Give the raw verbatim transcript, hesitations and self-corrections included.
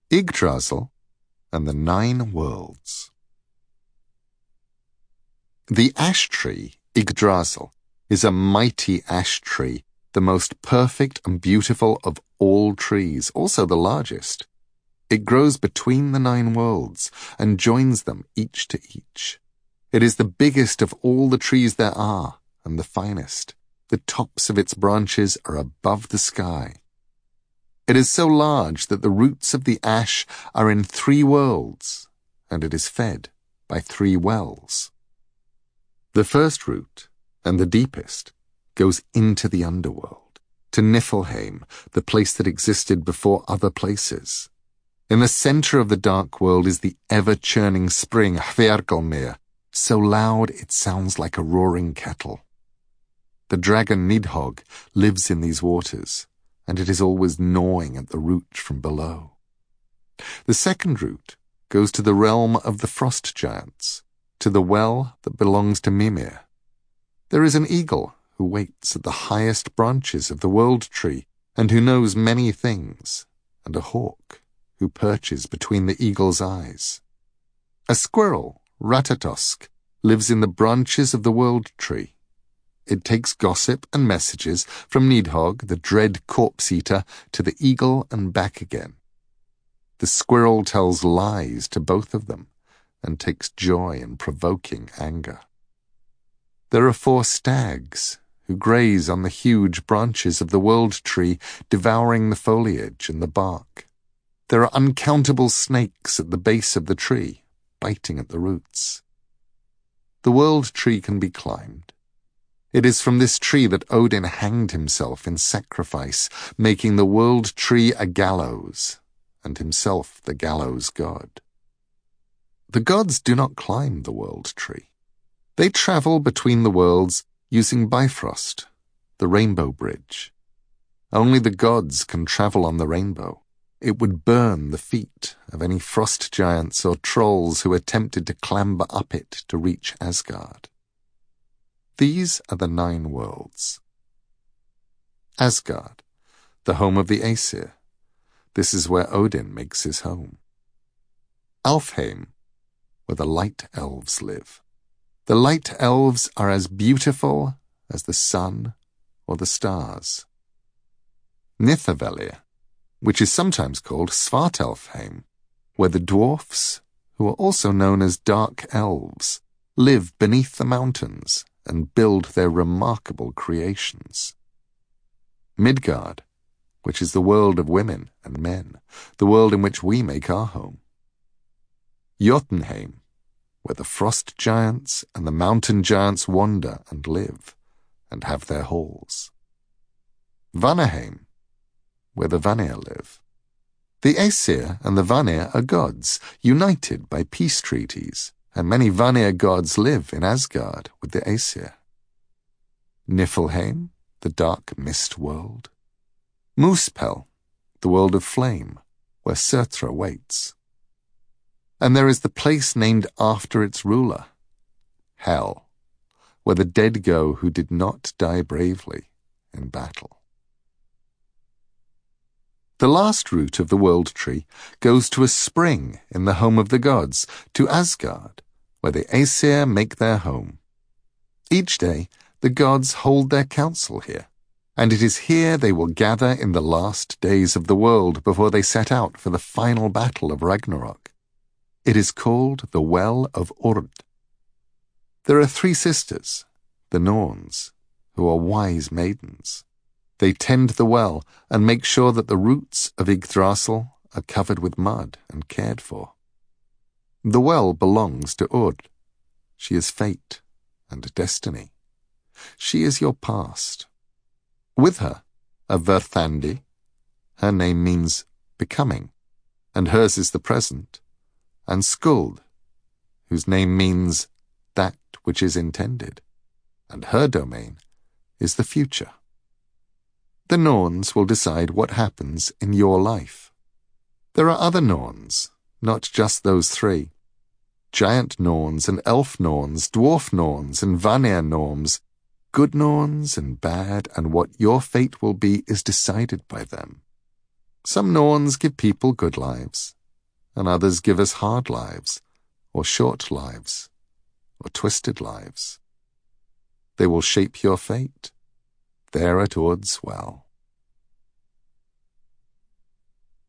Yggdrasil and the Nine Worlds. The ash tree, Yggdrasil, is a mighty ash tree, the most perfect and beautiful of all trees, also the largest. It grows between the nine worlds and joins them each to each. It is the biggest of all the trees there are, and the finest. The tops of its branches are above the sky. It is so large that the roots of the ash are in three worlds, and it is fed by three wells. The first root, and the deepest, goes into the underworld, to Niflheim, the place that existed before other places. In the center of the dark world is the ever-churning spring Hvergelmir, so loud it sounds like a roaring kettle. The dragon Nidhogg lives in these waters, and it is always gnawing at the root from below. The second root goes to the realm of the frost giants, to the well that belongs to Mimir. There is an eagle who waits at the highest branches of the world tree, and who knows many things, and a hawk who perches between the eagle's eyes. A squirrel, Ratatosk, lives in the branches of the world tree. It takes gossip and messages from Nidhogg, the dread corpse-eater, to the eagle and back again. The squirrel tells lies to both of them and takes joy in provoking anger. There are four stags who graze on the huge branches of the world tree, devouring the foliage and the bark. There are uncountable snakes at the base of the tree, biting at the roots. The world tree can be climbed. It is from this tree that Odin hanged himself in sacrifice, making the world tree a gallows, and himself the gallows god. The gods do not climb the world tree. They travel between the worlds using Bifrost, the rainbow bridge. Only the gods can travel on the rainbow. It would burn the feet of any frost giants or trolls who attempted to clamber up it to reach Asgard. These are the nine worlds. Asgard, the home of the Aesir. This is where Odin makes his home. Alfheim, where the light elves live. The light elves are as beautiful as the sun or the stars. Nithavalir, which is sometimes called Svartalfheim, where the dwarfs, who are also known as dark elves, live beneath the mountains and build their remarkable creations. Midgard, which is the world of women and men, the world in which we make our home. Jotunheim, where the frost giants and the mountain giants wander and live, and have their halls. Vanaheim, where the Vanir live. The Aesir and the Vanir are gods, united by peace treaties, and many Vanir gods live in Asgard with the Aesir. Niflheim, the dark mist world. Muspel, the world of flame, where Surtra waits. And there is the place named after its ruler, Hel, where the dead go who did not die bravely in battle. The last root of the world tree goes to a spring in the home of the gods, to Asgard, where the Aesir make their home. Each day, the gods hold their council here, and it is here they will gather in the last days of the world before they set out for the final battle of Ragnarok. It is called the Well of Urd. There are three sisters, the Norns, who are wise maidens. They tend the well and make sure that the roots of Yggdrasil are covered with mud and cared for. The well belongs to Urd. She is fate and destiny. She is your past. With her are Verthandi. Her name means becoming, and hers is the present, and Skuld, whose name means that which is intended, and her domain is the future. The Norns will decide what happens in your life. There are other Norns, not just those three. Giant Norns and elf Norns, dwarf Norns and Vanir Norns, good Norns and bad, and what your fate will be is decided by them. Some Norns give people good lives, and others give us hard lives, or short lives, or twisted lives. They will shape your fate. They're at odds well.